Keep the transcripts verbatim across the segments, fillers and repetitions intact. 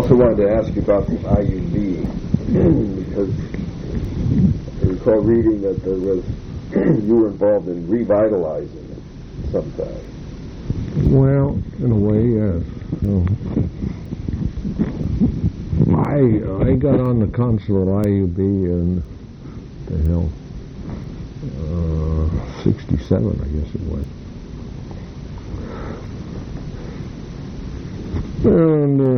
also wanted to ask you about the I U B, because I recall reading that there was you were involved in revitalizing it sometime. Well, in a way, yes. So, I I got on the council at I U B in the hell uh, sixty-seven, I guess it was. And, uh,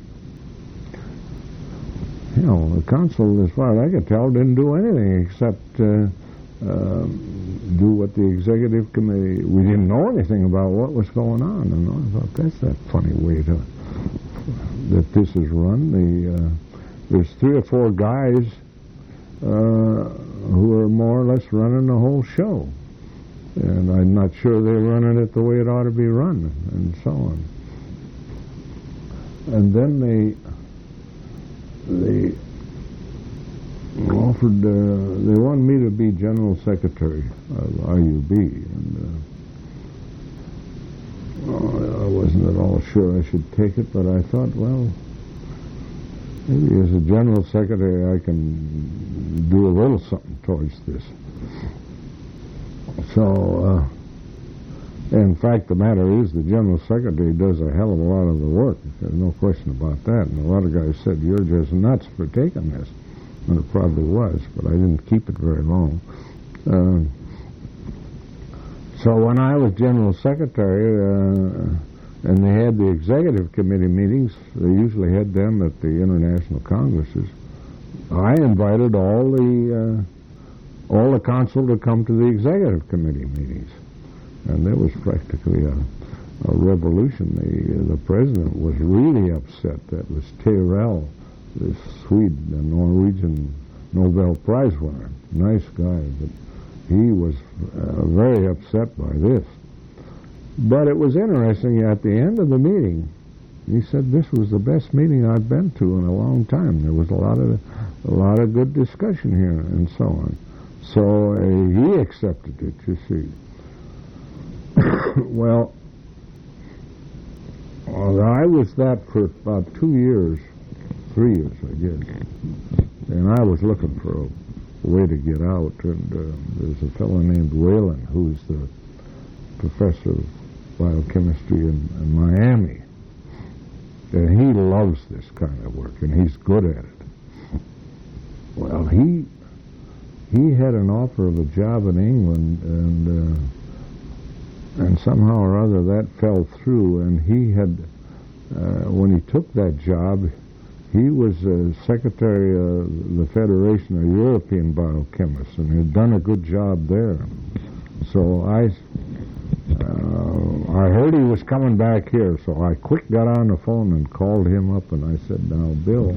you know, the council, as far as I could tell, didn't do anything except uh, uh, do what the executive committee, we didn't know anything about what was going on. And I thought, that's that funny way to, that this is run. The, uh, there's three or four guys uh, who are more or less running the whole show. And I'm not sure they're running it the way it ought to be run, and so on. And then they they offered, uh, they wanted me to be general secretary of I U B, and uh, well, I wasn't at all sure I should take it, but I thought, well, maybe as a general secretary I can do a little something towards this. So, uh, in fact, the matter is the general secretary does a hell of a lot of the work. There's no question about that. And a lot of guys said, you're just nuts for taking this. And it probably was, but I didn't keep it very long. Uh, so when I was general secretary, uh, and they had the executive committee meetings, they usually had them at the international congresses, I invited all the uh, all the council to come to the executive committee meetings. And there was practically a, a revolution. The, the president was really upset. That was Tyrell, this Swede, the Norwegian Nobel Prize winner. Nice guy, but he was uh, very upset by this. But it was interesting, at the end of the meeting, he said, this was the best meeting I've been to in a long time. There was a lot of a lot of good discussion here, and so on. So uh, he accepted it, you see. Well, I was that for about two years, three years, I guess. And I was looking for a way to get out. And uh, there's a fellow named Whalen, who's the professor of biochemistry in, in Miami. And he loves this kind of work, and he's good at it. Well, he he had an offer of a job in England, and uh, and somehow or other that fell through, and he had, uh, when he took that job, he was uh, secretary of the Federation of European Biochemists, and had done a good job there. So I, uh, I heard he was coming back here, so I quick got on the phone and called him up, and I said, now, Bill,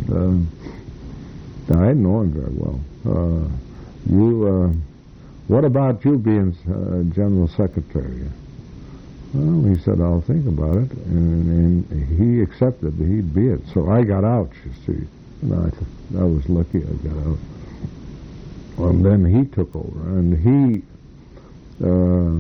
uh, I didn't know him very well. Uh, you... Uh, What about you being uh, general secretary? Well, he said, I'll think about it. And, and he accepted that he'd be it. So I got out, you see. And I, I was lucky I got out. And then he took over. And he, uh,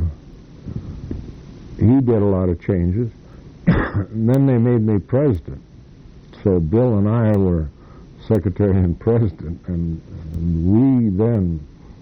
he did a lot of changes. And then they made me president. So Bill and I were secretary and president. And, and we then...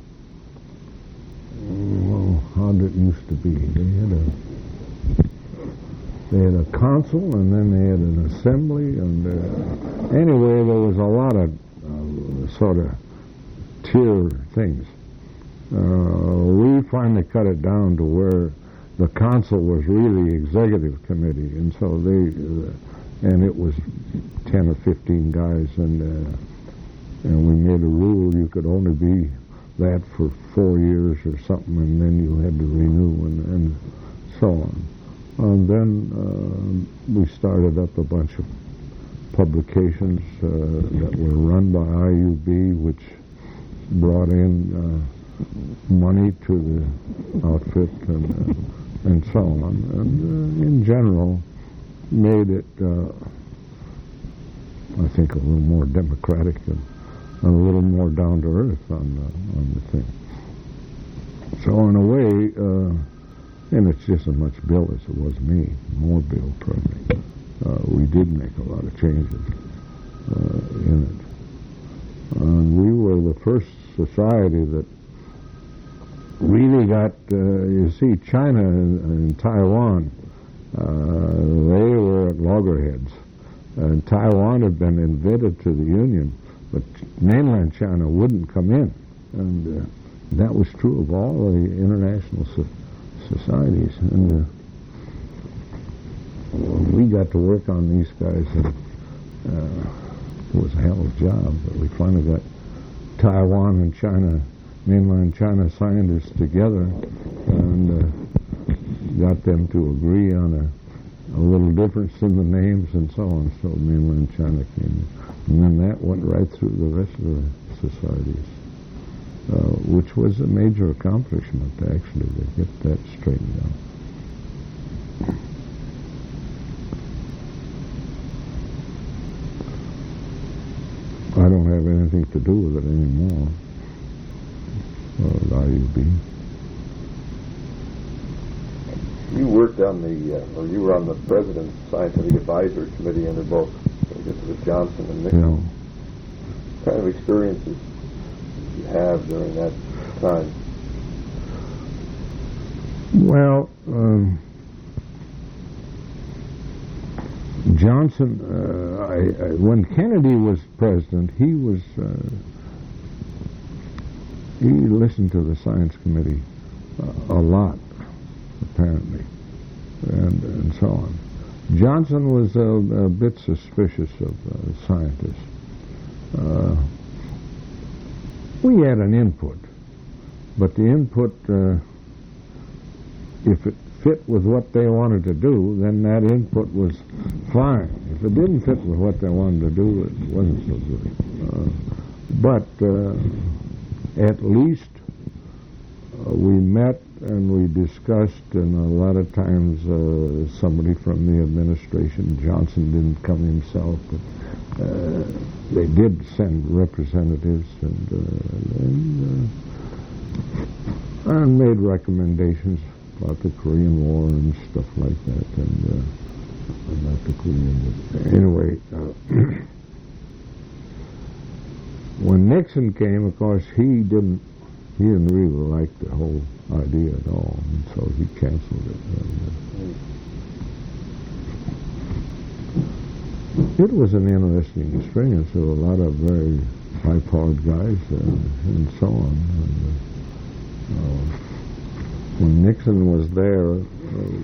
Well, how did it used to be? They had a they had a council, and then they had an assembly, and uh, anyway, there was a lot of uh, sort of tier things. Uh, we finally cut it down to where the council was really executive committee, and so they uh, and it was ten or fifteen guys, and uh, and we made a rule you could only be that for four years or something, and then you had to renew, and, and so on. And then uh, we started up a bunch of publications uh, that were run by I U B, which brought in uh, money to the outfit, and, uh, and so on. And uh, in general, made it, uh, I think, a little more democratic and a little more down to earth on the, on the thing. So in a way, uh, and it's just as much Bill as it was me, more Bill probably. uh, we did make a lot of changes uh, in it. And we were the first society that really got, uh, you see, China and, and Taiwan, uh, they were at loggerheads. And Taiwan had been invited to the Union, but mainland China wouldn't come in. And uh, that was true of all the international so- societies. And uh, we got to work on these guys, and uh, it was a hell of a job. But we finally got Taiwan and China, mainland China scientists together, and uh, got them to agree on a, a little difference in the names and so on. So mainland China came in. And then that went right through the rest of the societies, uh, which was a major accomplishment, actually, to get that straightened out. I don't have anything to do with it anymore, uh, I U B. You worked on the, uh, or you were on the President's Scientific Advisory Committee under both, I guess it was Johnson and Nixon. Yeah. What kind of experiences did you have during that time? Well, um, Johnson, uh, I, I, when Kennedy was president, he was, uh, he listened to the Science Committee uh, a lot, apparently, and, and so on. Johnson was a, a bit suspicious of uh, scientists. Uh, we had an input, but the input, uh, if it fit with what they wanted to do, then that input was fine. If it didn't fit with what they wanted to do, it wasn't so good. Uh, but uh, at least uh, we met and we discussed, and a lot of times uh, somebody from the administration, Johnson didn't come himself, but uh, they did send representatives and, uh, and, uh, and made recommendations about the Korean War and stuff like that, and uh, about the Korean War. Anyway, uh, when Nixon came, of course, he didn't he didn't really like the whole idea at all, and so he canceled it. And, uh, it was an interesting experience. There were a lot of very high-powered guys uh, and so on. And, uh, uh, when Nixon was there, uh,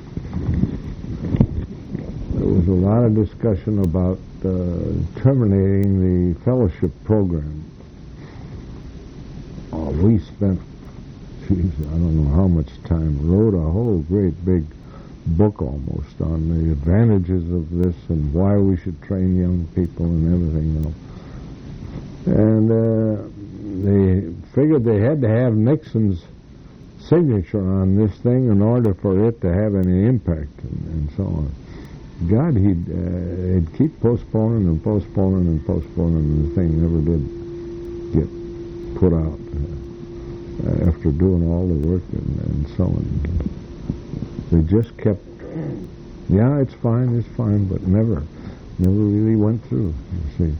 there was a lot of discussion about uh, terminating the fellowship program. Oh, we spent, geez, I don't know how much time, wrote a whole great big book almost on the advantages of this and why we should train young people and everything else. And uh, they figured they had to have Nixon's signature on this thing in order for it to have any impact, and, and so on. God, he'd, uh, he'd keep postponing and postponing and postponing, and the thing never did get put out uh, after doing all the work and, and so on. They just kept, yeah, it's fine, it's fine, but never, never really went through, you see.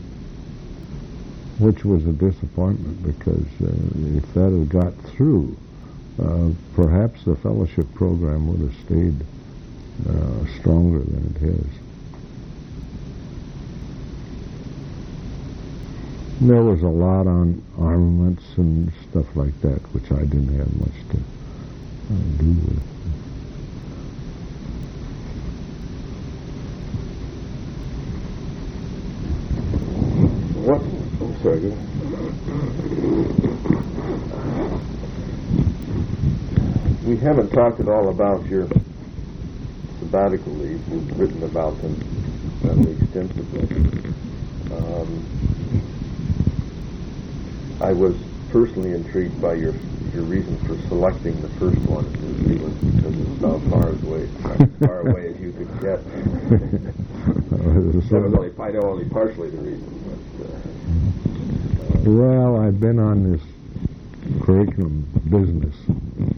Which was a disappointment, because uh, if that had got through, Uh, perhaps the fellowship program would have stayed uh, stronger than it has. There was a lot on armaments and stuff like that, which I didn't have much to uh, do with. What? I'm sorry. Go ahead. We haven't talked at all about your sabbatical leave. You've written about them fairly extensively. Um, I was personally intrigued by your your reason for selecting the first one in New Zealand, because it's about far away, as far away as you could get. That was only, I know only partially the reason. But, uh, uh, well, I've been on this curriculum business.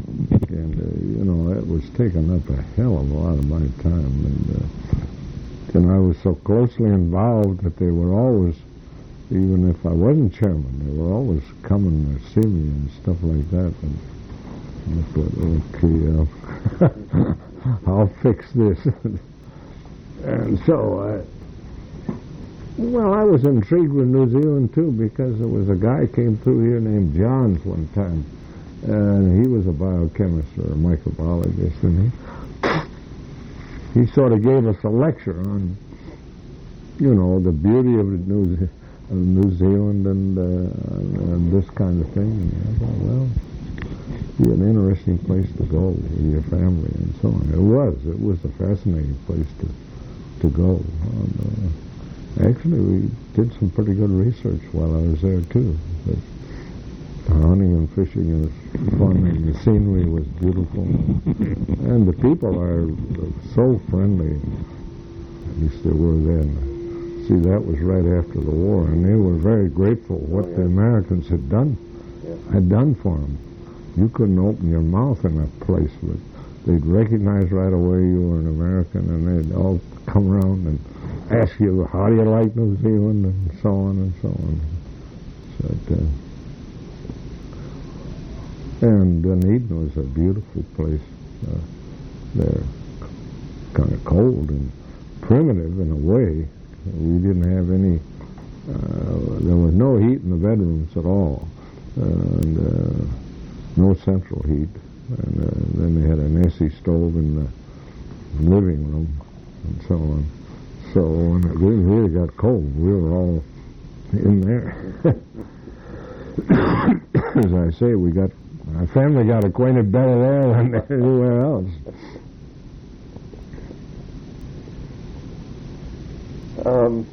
And, uh, you know, that was taking up a hell of a lot of my time. And uh, And I was so closely involved that they were always, even if I wasn't chairman, they were always coming to see me and stuff like that. And I thought, okay, uh, I'll fix this. And so, I, well, I was intrigued with New Zealand too, because there was a guy came through here named Johns one time, and he was a biochemist or a microbiologist, and he he sort of gave us a lecture on, you know, the beauty of New, Ze- of New Zealand and, uh, and this kind of thing. And I thought, well, be an interesting place to go with your family and so on. It was. It was a fascinating place to to go. And, uh, actually, we did some pretty good research while I was there too. But the hunting and fishing was fun, and the scenery was beautiful, and the people are so friendly. At least they were then. See, that was right after the war, and they were very grateful what oh, yeah. the Americans had done, yeah. had done for them. You couldn't open your mouth in that place, but they'd recognize right away you were an American, and they'd all come around and ask you, how do you like New Zealand, and so on and so on. So it, uh, and Dunedin was a beautiful place. Uh, they're kind of cold and primitive in a way. We didn't have any, uh, there was no heat in the bedrooms at all, uh, and uh, no central heat. And uh, then they had an Essie stove in the living room and so on. So when it really, really got cold, we were all in there. As I say, we got, our family got acquainted better there than anywhere else. Um,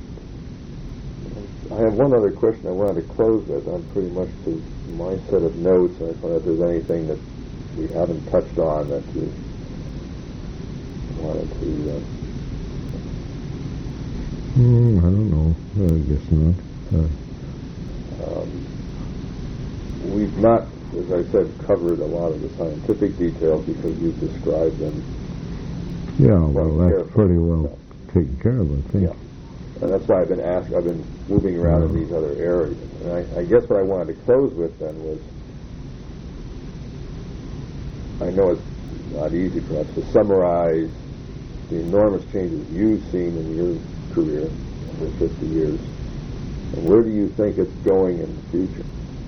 I have one other question I wanted to close with. I'm pretty much to my set of notes. I thought if there's anything that we haven't touched on that you wanted to... Uh, mm, I don't know. I guess not. Uh, um, we've not, as I said, covered a lot of the scientific details because you've described them. Yeah, well, that's carefully. Pretty well taken care of, I think. Yeah. And that's why I've been asked, I've been moving around in these other areas. And I, I guess what I wanted to close with then was, I know it's not easy perhaps to summarize the enormous changes you've seen in your career over fifty years. And where do you think it's going in the future?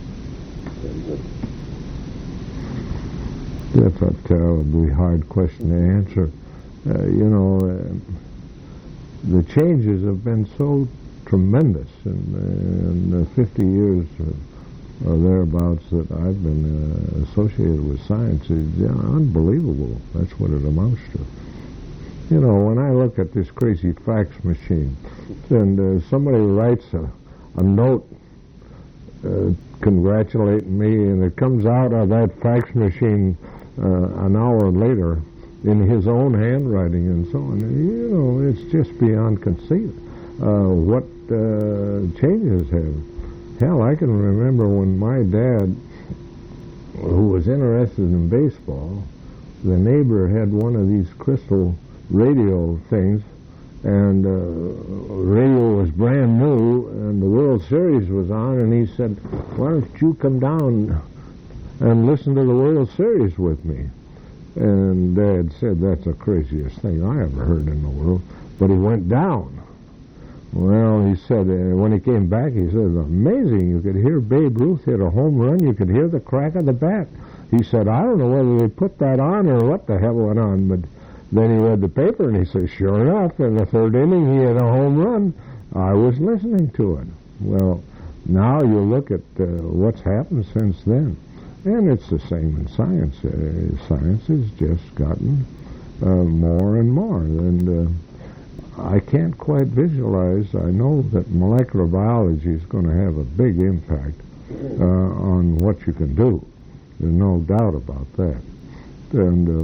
That's a terribly hard question to answer. Uh, you know, uh, the changes have been so tremendous in, uh, in the fifty years or, or thereabouts that I've been uh, associated with science. It's yeah, unbelievable. That's what it amounts to. You know, when I look at this crazy fax machine, and uh, somebody writes a, a note uh, congratulating me, and it comes out of that fax machine uh, an hour later in his own handwriting and so on. You know, it's just beyond conceit uh, what uh, changes have. Hell, I can remember when my dad, who was interested in baseball, the neighbor had one of these crystal radio things, and uh, radio was brand new, and the World Series was on, and he said, why don't you come down and listen to the World Series with me? And Dad said, that's the craziest thing I ever heard in the world. But he went down. Well, he said, uh, when he came back, he said, amazing. You could hear Babe Ruth hit a home run. You could hear the crack of the bat. He said, I don't know whether they put that on or what the hell went on. But then he read the paper, and he said, sure enough, in the third inning, he hit a home run. I was listening to it. Well, now you look at uh, what's happened since then. And it's the same in science. Uh, science has just gotten uh, more and more. And uh, I can't quite visualize. I know that molecular biology is going to have a big impact uh, on what you can do. There's no doubt about that. And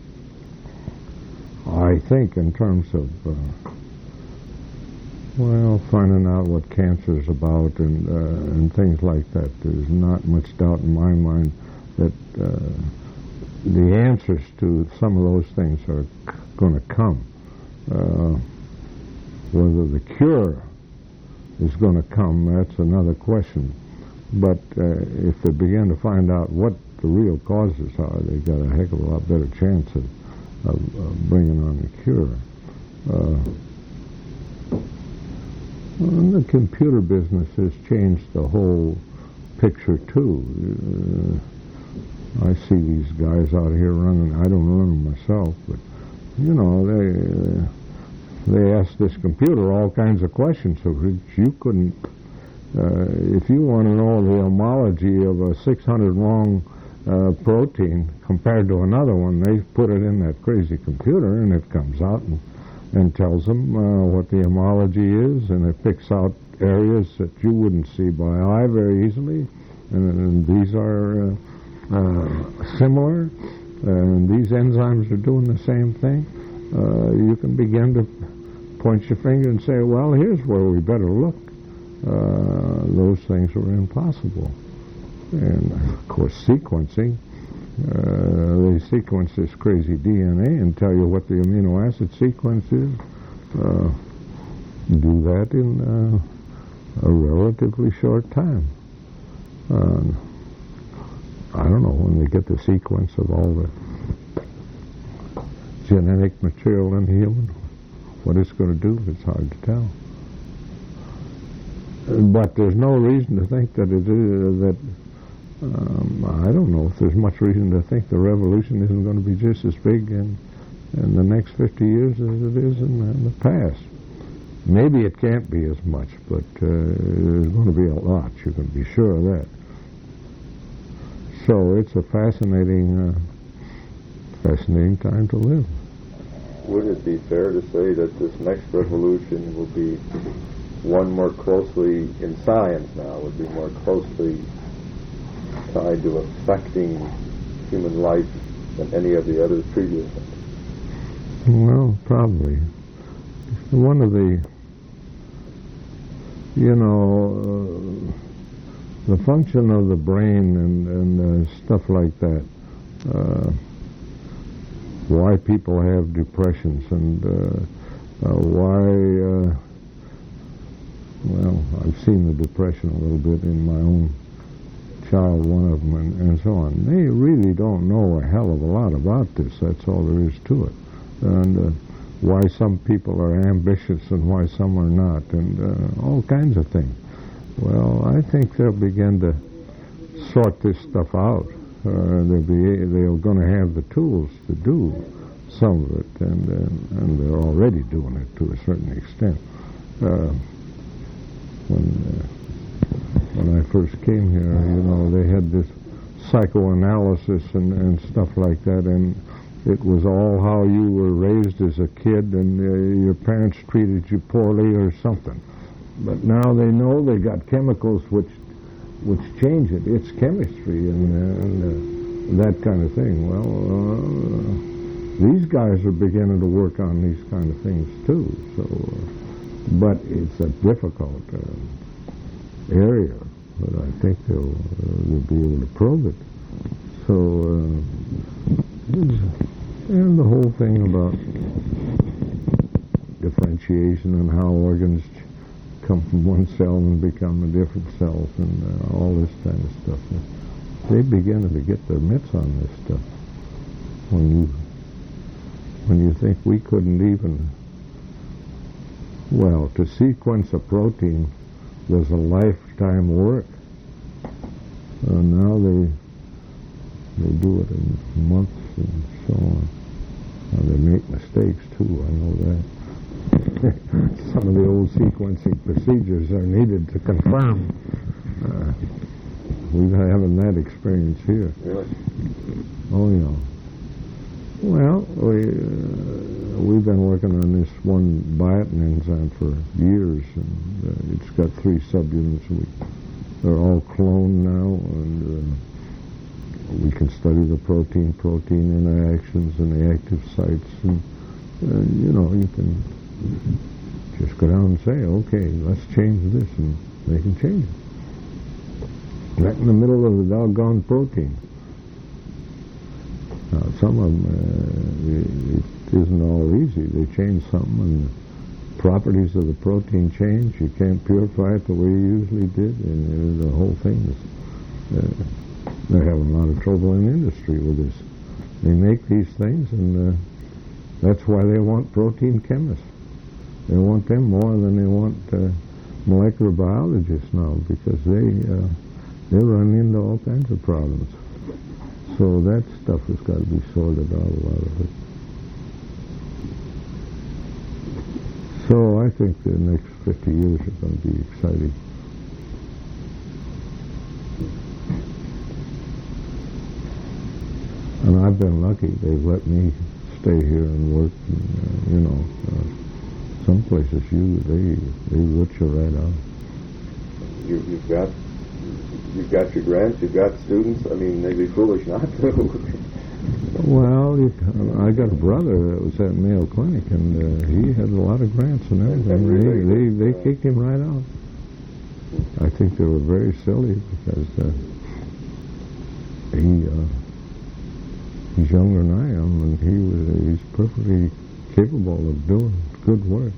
uh, I think in terms of, uh, well, finding out what cancer is about and uh, and things like that, there's not much doubt in my mind that uh, the answers to some of those things are c- going to come. Uh, Whether the cure is going to come, that's another question. But uh, if they begin to find out what the real causes are, they've got a heck of a lot better chance of, of, of bringing on the cure. Uh, and the computer business has changed the whole picture, too. Uh, I see these guys out here running. I don't run them myself, but, you know, they... Uh, They asked this computer all kinds of questions, so you couldn't, uh, if you want to know the homology of a six hundred long uh, protein compared to another one, they put it in that crazy computer, and it comes out and, and tells them uh, what the homology is, and it picks out areas that you wouldn't see by eye very easily, and, and these are uh, uh, similar, and these enzymes are doing the same thing. Uh, you can begin to point your finger and say, well, here's where we better look. Uh, those things were impossible. And, of course, sequencing. Uh, they sequence this crazy D N A and tell you what the amino acid sequence is. Uh, do that in uh, a relatively short time. Uh, I don't know, when they get the sequence of all the genetic material in the human, what it's going to do, it's hard to tell. But there's no reason to think that it is, that, um, I don't know if there's much reason to think the revolution isn't going to be just as big in, in the next fifty years as it is in the, in the past. Maybe it can't be as much, but uh, there's going to be a lot, you can be sure of that. So it's a fascinating, uh, fascinating time to live. Would it be fair to say that this next revolution will be one more closely, in science now, would be more closely tied to affecting human life than any of the others previous? Well, probably. One of the, you know, uh, the function of the brain and, and uh, stuff like that, uh, why people have depressions and uh, uh, why, uh, well, I've seen the depression a little bit in my own child, one of them, and, and so on. They really don't know a hell of a lot about this. That's all there is to it. And uh, why some people are ambitious and why some are not, and uh, all kinds of things. Well, I think they'll begin to sort this stuff out. Uh, they'll be they're going to have the tools to do some of it, and uh, and they're already doing it to a certain extent. Uh, when uh, when I first came here, you know, they had this psychoanalysis and, and stuff like that, and it was all how you were raised as a kid, and uh, your parents treated you poorly or something. But now they know they got chemicals which which change it. It's chemistry and, uh, and uh, that kind of thing. Well, uh, these guys are beginning to work on these kind of things too. So, uh, but it's a difficult uh, area. But I think they'll uh, they'll be able to probe it. So, uh, and the whole thing about differentiation and how organs come from one cell and become a different cells and uh, all this kind of stuff. They begin to get their mitts on this stuff. When you when you think we couldn't even, well, to sequence a protein was a lifetime work. And now they they do it in months and so on. Now they make mistakes too, I know that. Some of the old sequencing procedures are needed to confirm. Uh, we're having that experience here. Really? Oh, yeah. Well, we, uh, we've been working on this one biotin enzyme for years, and uh, it's got three subunits. We, they're all cloned now, and uh, we can study the protein-protein interactions and the active sites, and uh, you know, you can just go down and say, okay, let's change this, and they can change it. Right in the middle of the doggone protein. Now, some of them, uh, it, it isn't all easy. They change something, and properties of the protein change. You can't purify it the way you usually did, and uh, the whole thing is, uh, they're having a lot of trouble in industry with this. They make these things, and uh, that's why they want protein chemists. They want them more than they want uh, molecular biologists now, because they uh, they run into all kinds of problems. So that stuff has got to be sorted out, a lot of it. So I think the next fifty years are going to be exciting. And I've been lucky. They've let me stay here and work. And, uh, you know, uh, some places you they they root you right out. You, you've got you've got your grants. You've got students. I mean, they'd be foolish not to. Well, you, I got a brother that was at Mayo Clinic, and uh, he had a lot of grants and everything. They they, they kicked him right out. I think they were very silly because uh, he. Uh, He's younger than I am, and he was, he's perfectly capable of doing good work.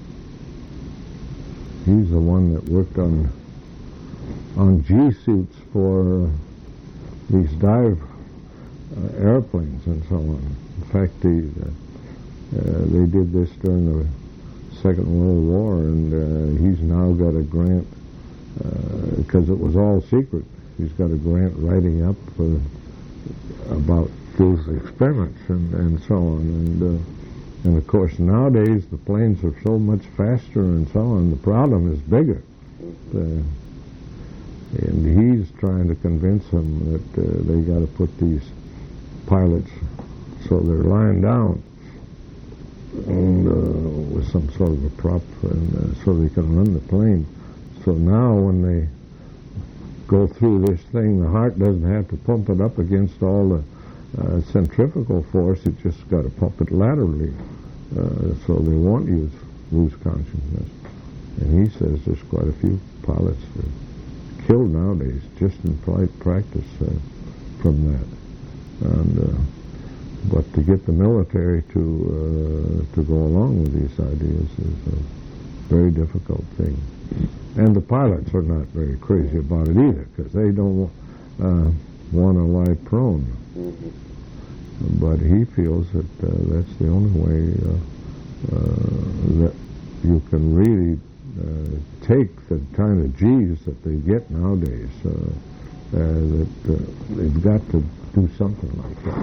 He's the one that worked on on G-suits for uh, these dive uh, airplanes and so on. In fact, the, uh, uh, they did this during the Second World War, and uh, he's now got a grant, because uh, it was all secret. He's got a grant writing up uh, about those experiments and, and so on. And, uh, and of course, nowadays the planes are so much faster and so on. The problem is bigger. Uh, and he's trying to convince them that uh, they got to put these pilots so they're lying down and uh, with some sort of a prop, and uh, so they can run the plane. So now when they go through this thing, the heart doesn't have to pump it up against all the Uh, centrifugal force. It just got to pump it laterally, uh, so they won't use lose consciousness. And he says there's quite a few pilots that are killed nowadays just in flight practice uh, from that. And uh, but to get the military to uh, to go along with these ideas is a very difficult thing. And the pilots are not very crazy about it either, because they don't uh, want to lie prone. Mm-hmm. But he feels that uh, that's the only way uh, uh, that you can really uh, take the kind of G's that they get nowadays. Uh, uh, that uh, they've got to do something like that.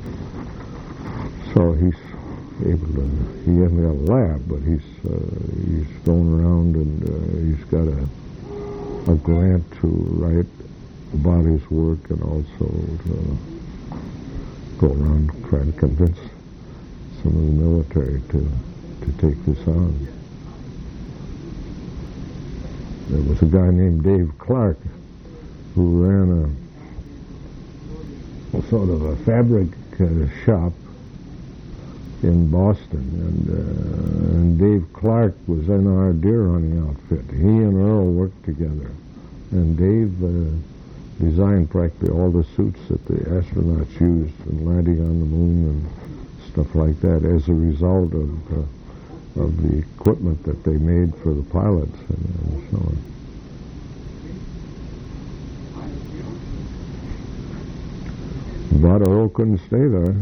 So he's able to. He hasn't got a lab, but he's uh, he's going around, and uh, he's got a a grant to write about his work, and also to go around trying to convince some of the military to to take this on. There was a guy named Dave Clark who ran a, a sort of a fabric uh, shop in Boston, and, uh, and Dave Clark was in our deer hunting outfit. He and Earl worked together, and Dave uh, designed practically all the suits that the astronauts used in landing on the moon and stuff like that, as a result of uh, of the equipment that they made for the pilots and, and so on. But Earl couldn't stay there.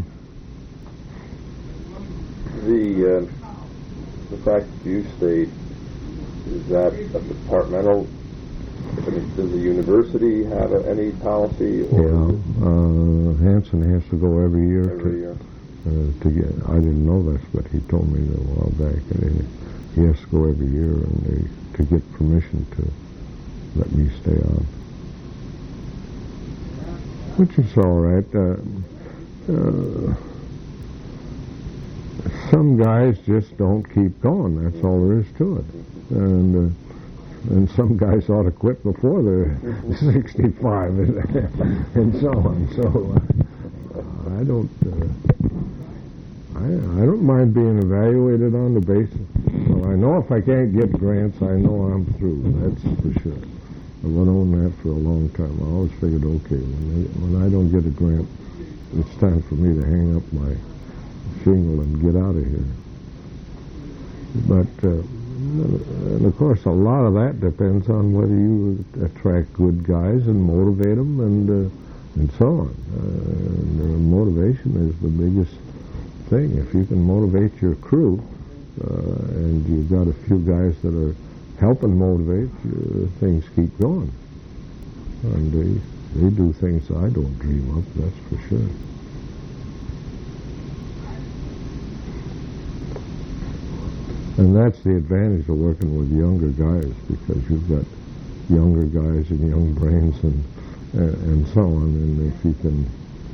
The uh, the fact that you stayed, is that a departmental? I mean, does the university have a, any policy? Or yeah, uh, Hanson has to go every year. Every to, year. Uh, to get. I didn't know this, but he told me that a while back. And he, he has to go every year, and they, to get permission to let me stay on, which is all right. Uh, uh, some guys just don't keep going. That's all there is to it, and. Uh, And some guys ought to quit before they're sixty-five, and, and so on. So uh, I don't, uh, I, I don't mind being evaluated on the basis. Well, I know if I can't get grants, I know I'm through. That's for sure. I've known that for a long time. I always figured, okay, when they, when I don't get a grant, it's time for me to hang up my shingle and get out of here. but uh, and of course, a lot of that depends on whether you attract good guys and motivate them, and uh, and so on. Uh, and, uh, motivation is the biggest thing. If you can motivate your crew, uh, and you've got a few guys that are helping motivate, uh, things keep going. And they, they do things I don't dream of, that's for sure. And that's the advantage of working with younger guys, because you've got younger guys and young brains and and, and so on. And if you can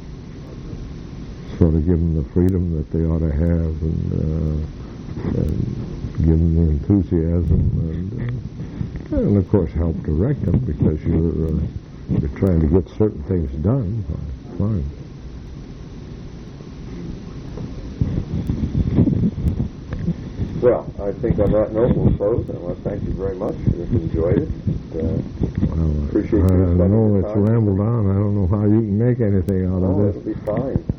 sort of give them the freedom that they ought to have, and, uh, and give them the enthusiasm, and, uh, and of course help direct them, because you're uh, you're trying to get certain things done. Fine. Well, I think on that note we'll close, and I want to thank you very much. I've enjoyed it. And, uh, well, appreciate I, you I spending know the it's time. rambled on. I don't know how you can make anything out Oh, of this. it'll be fine.